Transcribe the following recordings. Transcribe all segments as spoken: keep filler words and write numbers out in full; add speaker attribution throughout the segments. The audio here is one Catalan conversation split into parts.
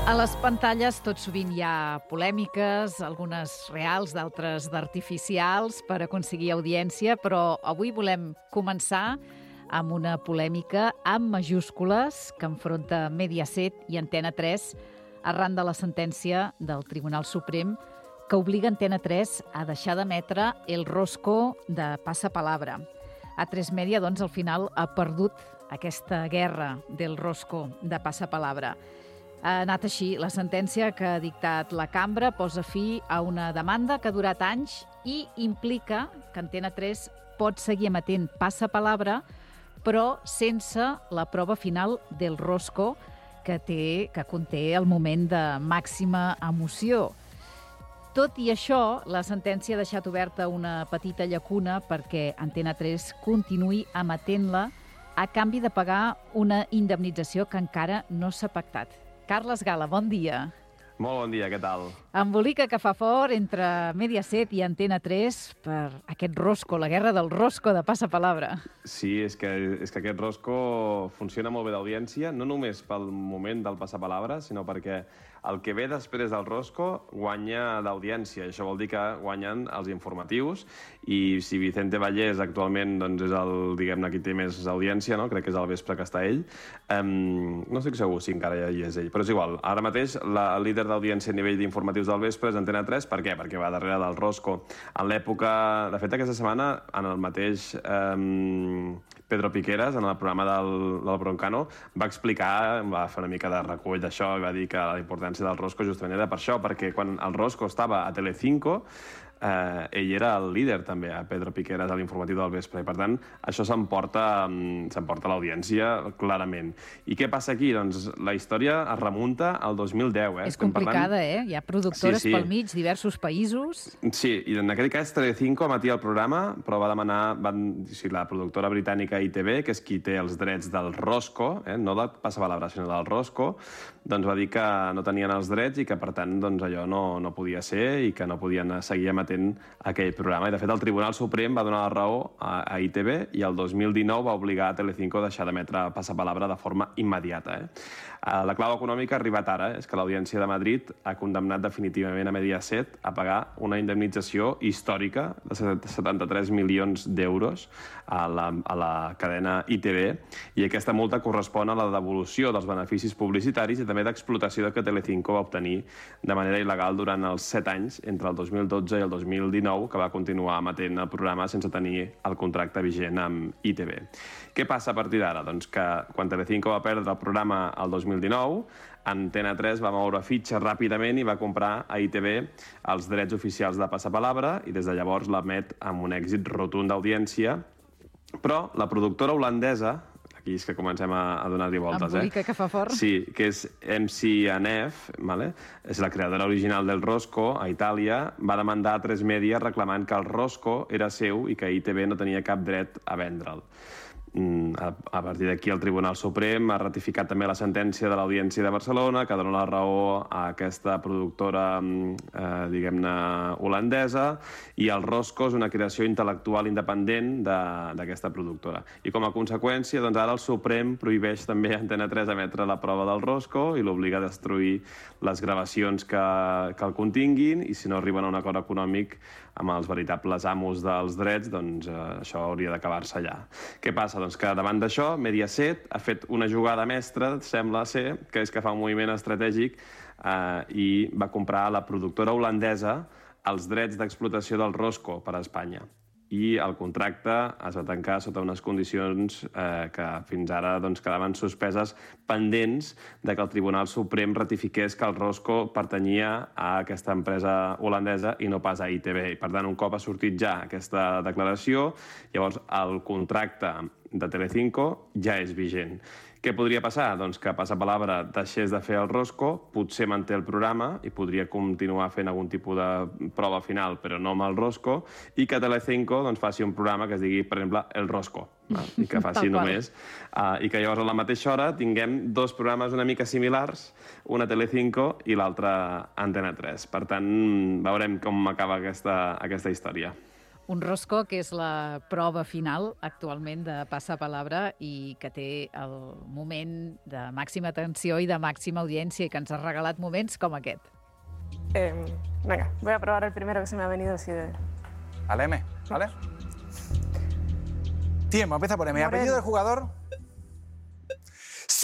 Speaker 1: A les pantalles tot sovint hi ha polèmiques, algunes reals, d'altres d'artificials, per aconseguir audiència, però avui volem començar amb una polèmica amb majúscules que enfronta Mediaset i Antena tres arran de la sentència del Tribunal Suprem que obliga Antena tres a deixar d'emetre el rosco de Passapalabra. A tres Media, doncs, al final ha perdut aquesta guerra del rosco de Passapalabra. Ha anat així. La sentència que ha dictat la cambra posa fi a una demanda que ha durat anys i implica que Antena tres pot seguir emetent Passapalabra, però sense la prova final del rosco que, té, que conté el moment de màxima emoció. Tot i això, la sentència ha deixat oberta una petita llacuna perquè Antena tres continuï emetent-la a canvi de pagar una indemnització que encara no s'ha pactat. Carles Gala, bon dia.
Speaker 2: Molt bon dia, què tal?
Speaker 1: Embolica que fa fort entre Mediaset i Antena tres per aquest rosco, la guerra del rosco de Passapalabra.
Speaker 2: Sí, és que, és que aquest rosco funciona molt bé d'audiència, no només pel moment del Passapalabra, sinó perquè el que ve després del rosco guanya d'audiència. Això vol dir que guanyen els informatius i si Vicente Vallès actualment doncs, és el, diguem-ne, qui té més audiència, no? Crec que és al vespre que està ell. Um, no estic segur si encara hi és ell, però és igual. Ara mateix la, el líder d'audiència a nivell d'informatius del vespre és Antena tres. Per què? Perquè va darrere del rosco. En l'època... De fet, aquesta setmana, en el mateix um, Pedro Piqueras, en el programa del, del Broncano, va explicar, va fer una mica de recull d'això i va dir que la importància del rosco justament era per això, perquè quan el rosco estava a Telecinco, eh, ell era el líder també, a Pedro Piqueras, a l'informatiu del vespre, i per tant això s'emporta s'emporta l'audiència clarament. I què passa aquí? Doncs la història es remunta al dos mil deu. Eh?
Speaker 1: És complicada, parlant... eh? Hi ha productores sí, sí. pel mig, diversos països.
Speaker 2: Sí, i en aquell cas Telecinco emetia el programa, però va demanar van, sí, la productora britànica I T V, que és qui té els drets del rosco, eh? no del Passapalabra, sinó del rosco, doncs va dir que no tenien els drets i que per tant doncs, allò no, no podia ser i que no podien seguir emetent aquell programa. I de fet el Tribunal Suprem va donar la raó a, a I T V i el dos mil dinou va obligar a Telecinco a deixar d'emetre Passapalabra de forma immediata. Eh? La clau econòmica ha arribat ara, eh? és que l'Audiència de Madrid ha condemnat definitivament a Mediaset a pagar una indemnització històrica de setanta-tres milions d'euros a la, a la cadena I T V i aquesta multa correspon a la devolució dels beneficis publicitaris i també d'explotació que Telecinco va obtenir de manera il·legal durant els set anys entre el dos mil dotze i el dos mil dinou, que va continuar emetent el programa sense tenir el contracte vigent amb I T V. Què passa a partir d'ara? Doncs que quan Telecinco va perdre el programa el dos mil dinou, Antena tres va moure fitxa ràpidament i va comprar a I T V els drets oficials de Passapalabra i des de llavors l'emet amb un èxit rotund d'audiència, però la productora holandesa, aquí és que comencem a, a donar-hi voltes,
Speaker 1: Embolica
Speaker 2: eh?
Speaker 1: que fa fort.
Speaker 2: Sí, que és M C N F, vale? És la creadora original del rosco a Itàlia, va demandar a tres Media reclamant que el rosco era seu i que I T V no tenia cap dret a vendre'l. A partir d'aquí el Tribunal Suprem ha ratificat també la sentència de l'Audiència de Barcelona que dona la raó a aquesta productora eh, diguem-ne holandesa i el rosco és una creació intel·lectual independent d'aquesta productora. I com a conseqüència, doncs ara el Suprem prohibeix també a Antena tres emetre la prova del rosco i l'obliga a destruir les gravacions que, que el continguin i si no arriben a un acord econòmic amb els veritables amos dels drets, doncs eh, això hauria d'acabar-se allà. Què passa? Doncs que davant d'això, Mediaset ha fet una jugada mestra, sembla ser, que és que fa un moviment estratègic eh, i va comprar a la productora holandesa els drets d'explotació del rosco per a Espanya. I el contracte es va tancar sota unes condicions eh, que fins ara doncs, quedaven suspeses pendents de que el Tribunal Suprem ratifiqués que el rosco pertanyia a aquesta empresa holandesa i no pas a I T V. I, per tant, un cop ha sortit ja aquesta declaració, llavors el contracte de Telecinco ja és vigent. Què podria passar? Doncs que Passapalabra deixés de fer el rosco, potser manté el programa i podria continuar fent algun tipus de prova final, però no amb el rosco, i que Telecinco doncs, faci un programa que es digui, per exemple, El Rosco, no? I que faci només. Uh, I que llavors a la mateixa hora tinguem dos programes una mica similars, una Telecinco i l'altra Antena tres. Per tant, veurem com acaba aquesta, aquesta història.
Speaker 1: Un rosco que és la prova final actualment de Passapalabra i que té el moment de màxima atenció i de màxima audiència i que ens ha regalat moments com aquest.
Speaker 3: Eh, venga, voy a probar el primero que se me ha venido así de...
Speaker 4: Al M, ¿vale? Tiempo, empieza por M. ¿Apellido del jugador? ¡Sí!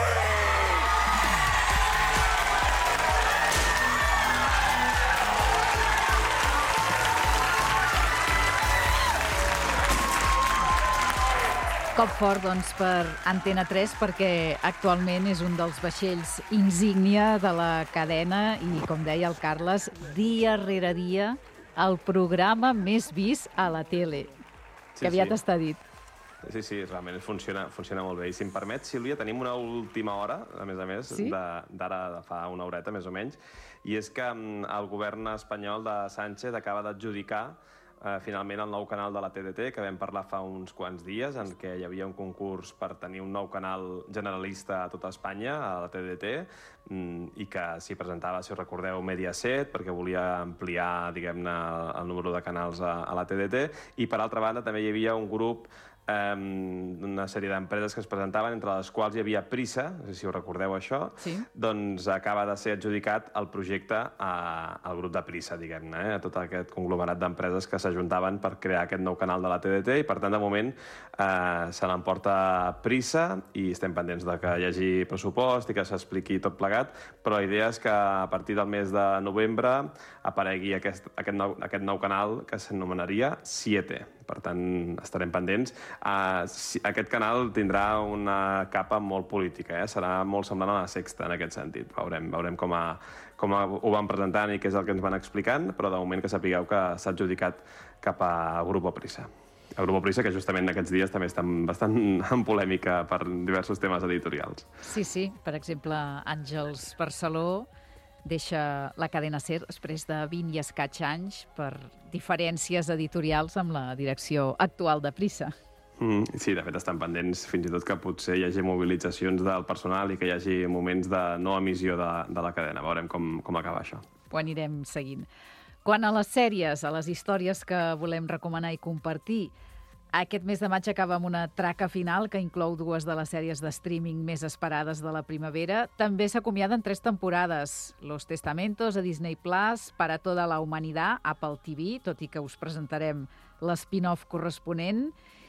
Speaker 1: Cop fort, doncs, per Antena tres, perquè actualment és un dels vaixells insígnia de la cadena i, com deia el Carles, dia rere dia, el programa més vist a la tele,
Speaker 2: Sí,
Speaker 1: que aviat
Speaker 2: sí.
Speaker 1: està dit.
Speaker 2: Sí, sí, realment funciona, funciona molt bé. I si em permet, Sílvia, tenim una última hora, a més a més,
Speaker 1: Sí?
Speaker 2: de- d'ara de fa una horeta, més o menys, i és que mm, el govern espanyol de Sánchez acaba d'adjudicar eh, finalment el nou canal de la T D T, que vam parlar fa uns quants dies, en què hi havia un concurs per tenir un nou canal generalista a tota Espanya, a la T D T, mm, i que s'hi presentava, si us recordeu, Mediaset, perquè volia ampliar, diguem-ne, el número de canals a, a la T D T, i per altra banda també hi havia un grup eh, una sèrie d'empreses que es presentaven, entre les quals hi havia Prisa, no sé si us recordeu això,
Speaker 1: Sí.
Speaker 2: doncs acaba de ser adjudicat el projecte a, al grup de Prisa, diguem-ne, eh, a tot aquest conglomerat d'empreses que s'ajuntaven per crear aquest nou canal de la T D T, i per tant, de moment, eh, se l'emporta Prisa, i estem pendents de que hi hagi pressupost i que s'expliqui tot plegat, però la idea és que a partir del mes de novembre aparegui aquest, aquest, nou, aquest nou canal que s'anomenaria Siete. Per tant, estarem pendents. Uh, si, aquest canal tindrà una capa molt política, eh? Serà molt semblant a la Sexta, en aquest sentit. Veurem, veurem com, a, com a, ho van presentant i què és el que ens van explicant, però de moment que sapigueu que s'ha adjudicat cap a Grupo Prisa. El Grupo Prisa, que justament aquests dies també estan bastant en polèmica per diversos temes editorials.
Speaker 1: Sí, sí. Per exemple, Àngels Barceló deixa la cadena SER després de vint i escaig anys per diferències editorials amb la direcció actual de Prisa.
Speaker 2: Mm, sí, de fet estan pendents fins i tot que potser hi hagi mobilitzacions del personal i que hi hagi moments de no emissió de, de la cadena. Veurem com, com acaba això.
Speaker 1: Ho anirem seguint. Quant a les sèries, a les històries que volem recomanar i compartir, aquest mes de maig acaba amb una traca final que inclou dues de les sèries de streaming més esperades de la primavera. També s'acomiaden tres temporades. Los Testamentos a Disney Plus, Para toda la humanidad, Apple T V, tot i que us presentarem l'spin-off corresponent,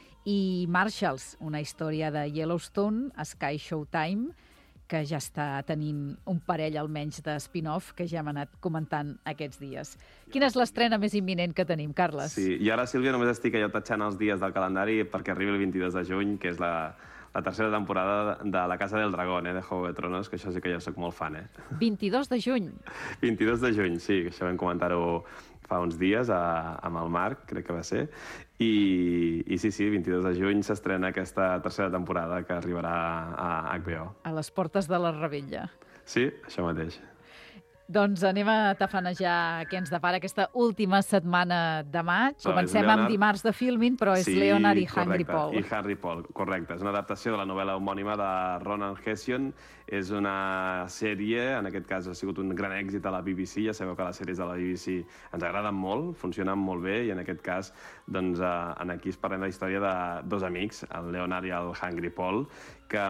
Speaker 1: i Marshalls, una història de Yellowstone, a Sky Showtime, que ja està tenint un parell almenys de spin-off que ja hem anat comentant aquests dies. Quina és l'estrena més imminent que tenim, Carles?
Speaker 2: Sí, i ara, Sílvia, només estic allò tatxant els dies del calendari perquè arribi el vint-i-dos de juny, que és la, la tercera temporada de La Casa del Dragón, eh, de Juego de Tronos, que això sí que jo soc molt fan, eh?
Speaker 1: vint-i-dos de juny.
Speaker 2: vint-i-dos de juny, sí, que això vam comentar-ho fa uns dies a, amb el Marc, crec que va ser, i, i sí, sí, vint-i-dos de juny s'estrena aquesta tercera temporada que arribarà a H B O.
Speaker 1: A les portes de la revetlla.
Speaker 2: Sí, això mateix.
Speaker 1: Doncs anem a tafanejar què ens depara aquesta última setmana de maig.
Speaker 2: No,
Speaker 1: Comencem
Speaker 2: és Leonard...
Speaker 1: amb dimarts de Filmin, però és
Speaker 2: sí,
Speaker 1: Leonard i
Speaker 2: correcte.
Speaker 1: Hungry Paul.
Speaker 2: I Harry Paul, correcte. És una adaptació de la novel·la homònima de Ronan Hession. És una sèrie, en aquest cas ha sigut un gran èxit a la B B C. Ja sabeu que les sèries de la B B C ens agraden molt, funcionen molt bé, i en aquest cas, doncs, en aquí es parlem de la història de dos amics, el Leonard i el Hungry Paul, que...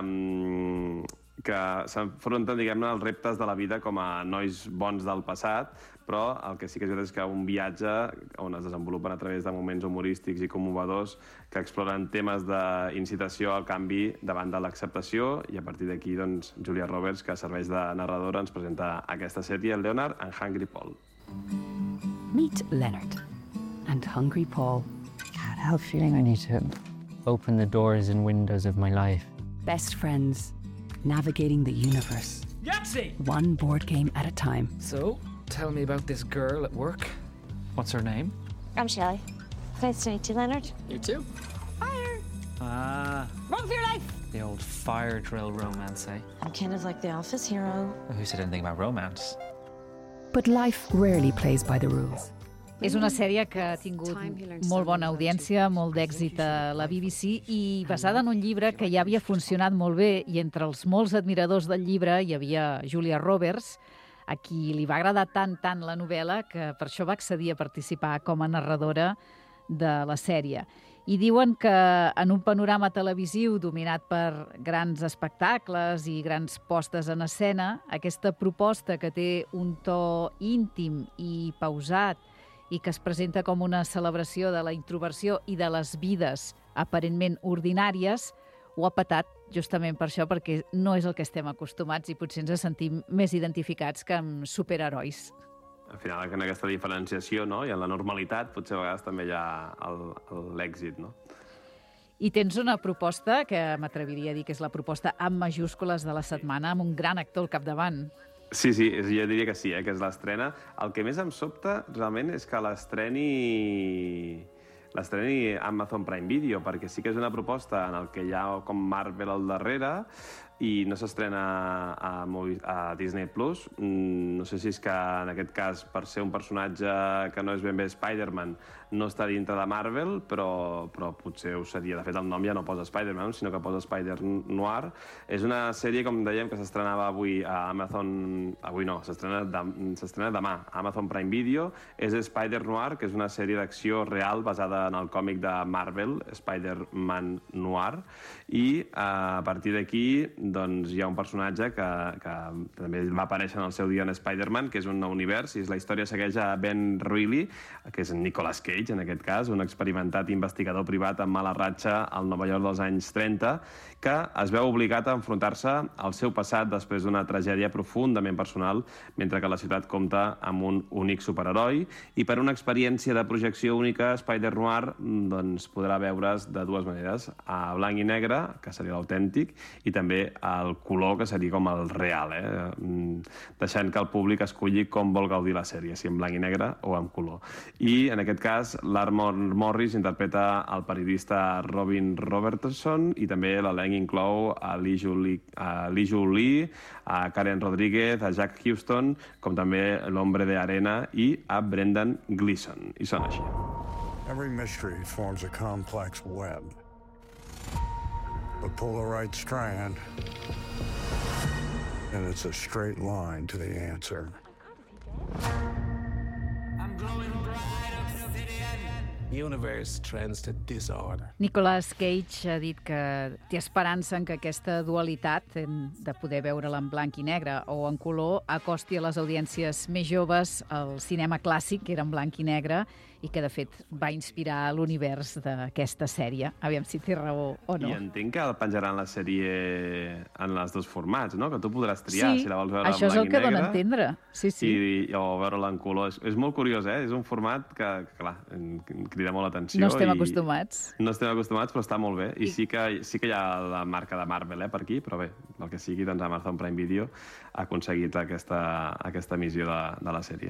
Speaker 2: que s'enfronten, diguem-ne, als reptes de la vida com a nois bons del passat, però el que sí que és veritat és que un viatge on es desenvolupen a través de moments humorístics i commovedors que exploren temes d'incitació al canvi davant de l'acceptació, i a partir d'aquí, doncs, Julia Roberts, que serveix de narradora, ens presenta aquesta sèrie, el Leonard and Hungry Paul.
Speaker 5: Meet Leonard and Hungry Paul.
Speaker 6: God, I have a feeling I need to open the doors and windows of my life.
Speaker 5: Best friends, navigating the universe,
Speaker 7: Yahtzee!
Speaker 5: one board game at a time.
Speaker 7: So, tell me about this girl at work. What's her name?
Speaker 8: I'm Shelley. Nice to meet you, Leonard.
Speaker 7: You too.
Speaker 8: Fire!
Speaker 7: Ah,
Speaker 8: Run for your life!
Speaker 7: the old fire drill romance, eh?
Speaker 8: I'm kind of like the office hero.
Speaker 7: Who said anything about romance?
Speaker 5: But life rarely plays by the rules.
Speaker 1: És una sèrie que ha tingut molt bona audiència, molt d'èxit a la B B C i basada en un llibre que ja havia funcionat molt bé, i entre els molts admiradors del llibre hi havia Julia Roberts, a qui li va agradar tant, tant la novel·la que per això va accedir a participar com a narradora de la sèrie. I diuen que en un panorama televisiu dominat per grans espectacles i grans postes en escena, aquesta proposta que té un to íntim i pausat i que es presenta com una celebració de la introversió i de les vides aparentment ordinàries, ho ha patat justament per això, perquè no és el que estem acostumats i potser ens sentim més identificats que amb superherois.
Speaker 2: Al final, en aquesta diferenciació, no? I en la normalitat, potser a vegades també hi ha l'èxit, no?
Speaker 1: I tens una proposta que m'atreviria a dir que és la proposta amb majúscules de la setmana, amb un gran actor al capdavant.
Speaker 2: Sí, sí, jo diria que sí, eh, que és l'estrena. El que més em sobta, realment, és que l'estreni l'estreni Amazon Prime Video, perquè sí que és una proposta en el que hi ha com Marvel al darrere i no s'estrena a, a Disney Plus. No sé si és que en aquest cas, per ser un personatge que no és ben bé Spider-Man, no està dintre de Marvel, però, però potser ho seria. De fet, el nom ja no posa Spider-Man, sinó que posa Spider-Noir. És una sèrie, com dèiem, que s'estrenava avui a Amazon... Avui no, s'estrena de... demà a Amazon Prime Video. És Spider-Noir, que és una sèrie d'acció real basada en el còmic de Marvel, Spider-Man Noir, i a partir d'aquí doncs, hi ha un personatge que, que també va aparèixer en el seu dia en Spider-Man, que és un nou univers, i la història segueix a Ben Reilly, que és Nicolas Cage, en aquest cas, un experimentat investigador privat amb mala ratxa al Nova York dels anys trenta, que es veu obligat a enfrontar-se al seu passat després d'una tragèdia profundament personal, mentre que la ciutat compta amb un únic superheroi, i per una experiència de projecció única, Spider-Noir doncs, podrà veure's de dues maneres, a blanc i negre, que seria l'autèntic, i també al color, que seria com el real, eh? Deixant que el públic escolli com vol gaudir la sèrie, si en blanc i negre o en color. I, en aquest cas, l'Armor Morris interpreta el periodista Robin Robertson i també l'elenc inclou a Lee Ju Lee, a Karen Rodríguez, a Jack Houston, com també l'Hombre de Arena i a Brendan Gleeson. I són així.
Speaker 9: Every mystery forms a complex web. But pull the right strand, and it's a straight line to the answer.
Speaker 7: I'm glowing bright, obsidian. Universe trends to disorder.
Speaker 1: Nicolas Cage ha dit que té esperança en que aquesta dualitat de poder veure-la en blanc i negre o en color acosti a les audiències més joves al cinema clàssic, que era en blanc i negre, i que, de fet, va inspirar l'univers d'aquesta sèrie. Aviam si té raó o no.
Speaker 2: I entenc que el penjaran la sèrie en els dos formats, no? Que tu podràs triar
Speaker 1: sí,
Speaker 2: si la vols veure en blanc i negre.
Speaker 1: Sí, això és el que dona a entendre. Sí, sí.
Speaker 2: I, o veure-la en color. És, és molt curiós, eh? És un format que, que clar, crida molt l'atenció.
Speaker 1: No estem
Speaker 2: i...
Speaker 1: acostumats.
Speaker 2: No estem acostumats, però està molt bé. I, I sí, que, sí que hi ha la marca de Marvel, eh, per aquí, però bé, el que sigui, doncs Amazon Prime Video ha aconseguit aquesta, aquesta missió de, de la sèrie.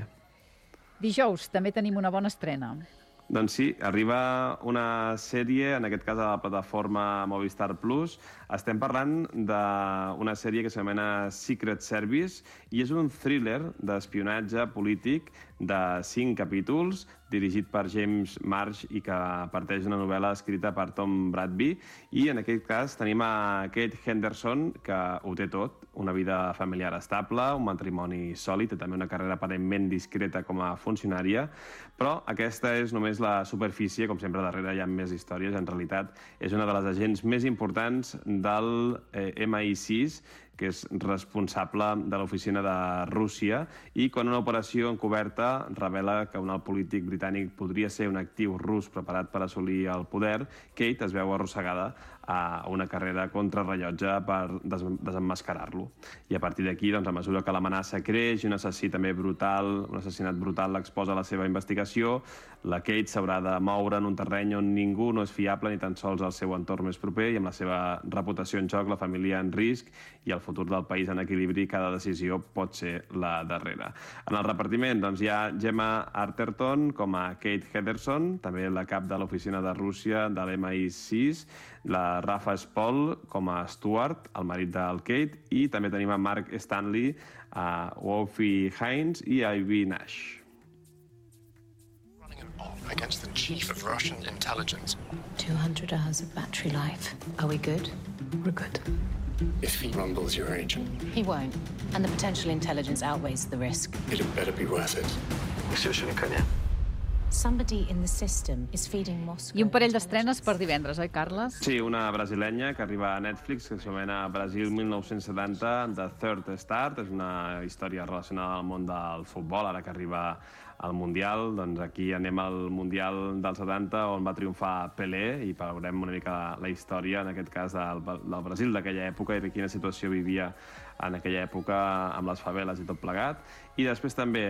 Speaker 1: Dijous també tenim una bona estrena.
Speaker 2: Doncs sí, arriba una sèrie, en aquest cas a la plataforma Movistar Plus. Estem parlant d'una sèrie que s'anomena Secret Service i és un thriller d'espionatge polític de cinc capítols, dirigit per James Marsh i que parteix d'una novel·la escrita per Tom Bradby. I en aquest cas tenim a Kate Henderson, que ho té tot, una vida familiar estable, un matrimoni sòlid, i també una carrera aparentment discreta com a funcionària, però aquesta és només la superfície, com sempre darrere hi ha més històries. En realitat és una de les agents més importants del eh, M I sis, que és responsable de l'oficina de Rússia, i quan una operació encoberta revela que un alt polític britànic podria ser un actiu rus preparat per assolir el poder, Kate es veu arrossegada a una carrera contrarrellotge per des desemmascarar-lo. I a partir d'aquí, doncs, a mesura que l'amenaça creix i un assassí també brutal, un assassinat brutal l'exposa a la seva investigació, la Kate s'haurà de moure en un terreny on ningú no és fiable, ni tan sols el seu entorn més proper, i amb la seva reputació en joc, la família en risc i el futur del país en equilibri, cada decisió pot ser la darrera. En el repartiment doncs, hi ha Gemma Arterton com a Kate Henderson, també la cap de l'oficina de Rússia de l'M I sis, la Rafa Spall com a Stuart, el marit del Kate, i també tenim a Mark Stanley, a Wolfie Hines i a Ivy Nash.
Speaker 10: Running an op against the chief of Russian intelligence.
Speaker 11: two hundred hours of battery life. Are we good? We're good.
Speaker 10: If he rumbles your agent...
Speaker 11: He won't. And the potential intelligence outweighs the risk.
Speaker 10: It'd better be worth it.
Speaker 11: Somebody in the system is feeding Moscow.
Speaker 1: I un parell d'estrenes per divendres, oi, Carles?
Speaker 2: Sí, una brasilenya que arriba a Netflix, que s'anomena Brasil mil nou-cents setanta, The Third Start. És una història relacionada al món del futbol, ara que arriba al Mundial. Doncs aquí anem al Mundial del setanta, on va triomfar Pelé, i veurem una mica la història, en aquest cas, del, del Brasil d'aquella època i de quina situació vivia en aquella època amb les faveles i tot plegat. I després també,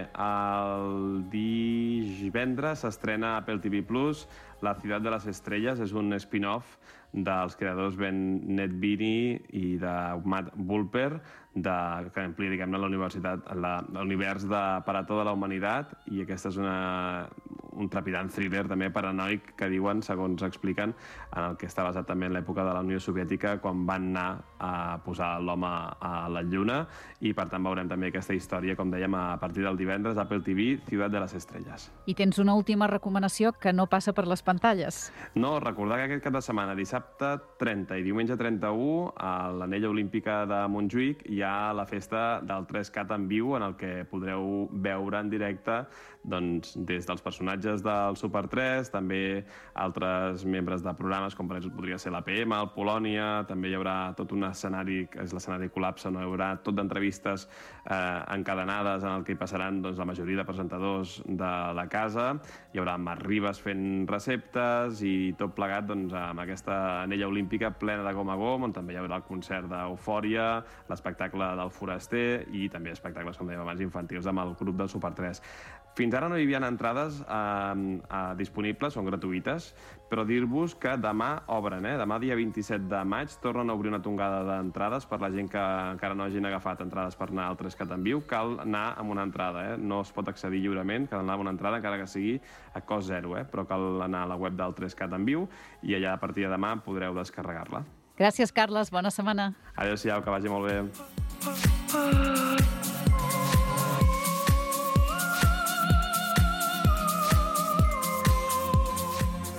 Speaker 2: el divendres s'estrena a Apple T V Plus, La ciudad de las estrellas. És un spin-off dels creadors Ben Nedvini i de Matt Bulper, de, que amplia, diguem-ne, la universitat, l'univers de Per a tota la humanitat, i aquesta és una, un trepidant thriller també paranoic que diuen, segons expliquen, en el que està basat també en l'època de la Unió Soviètica, quan van anar a posar l'home a la Lluna, i per tant veurem també aquesta història, com dèiem, a partir del divendres, Apple T V, Ciudad de las Estrellas.
Speaker 1: I tens una última recomanació que no passa per les pantalles.
Speaker 2: No, recordar que aquest cap de setmana, dissabte trenta i diumenge trenta-u, a l'Anella Olímpica de Montjuïc hi ha la festa del tres cat en viu, en el que podreu veure en directe doncs, des dels personatges del Super tres, també altres membres de programes, com per exemple podria ser la P M, el Polònia, també hi haurà tot un escenari, que és l'escenari Col·lapse, on hi haurà tot d'entrevistes eh, encadenades en el que hi passaran doncs, la majoria de presentadors de la casa. Hi haurà Marc Ribas fent receptes i tot plegat doncs, amb aquesta anella olímpica plena de gom a gom, on també hi haurà el concert d'Eufòria, l'espectacle del Foraster i també espectacles, com dèiem abans, infantils amb el grup del Super tres. Fins ara no hi havia entrades eh, eh, disponibles, són gratuïtes, però dir-vos que demà obren, eh? Demà, dia vint-i-set de maig, tornen a obrir una tongada d'entrades per la gent que encara no hagin agafat entrades per anar al tres cat en viu. Cal anar amb una entrada, eh? No es pot accedir lliurement, cal anar amb una entrada, encara que sigui a cost zero, eh? Però cal anar a la web del tres cat en viu i allà a partir de demà podreu descarregar-la.
Speaker 1: Gràcies, Carles. Bona setmana.
Speaker 2: Adéu-siau, que vagi molt bé.